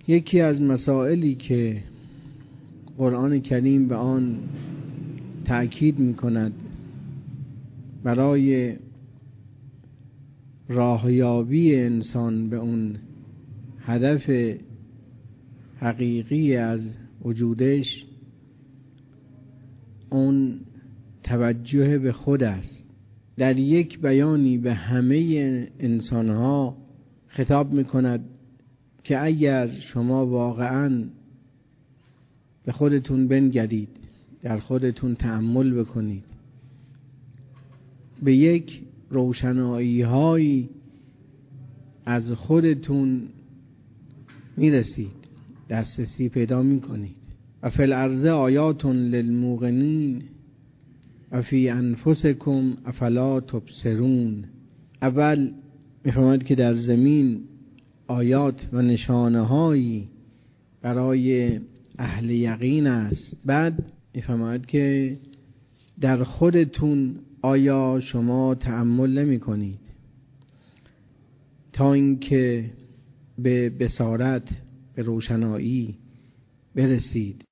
یکی از مسائلی که قرآن کریم به آن تأکید می‌کند برای راهیابی انسان به اون هدف حقیقی از وجودش، اون توجه به خود است. در یک بیانی به همه انسانها خطاب می‌کند که اگر شما واقعاً به خودتون بنگرید، در خودتون تأمل بکنید، به یک روشنایی هایی از خودتون میرسید، دسترسی پیدا میکنید. و فی الارض آیات للموقنین و فی انفسکم افلا تبصرون. اول میفهمد که در زمین آیات و نشانه هایی برای اهل یقین است. بعد میفهمد که در خودتون آیا شما تأمل نمی کنید تا اینکه به بصارت، به روشنایی برسید.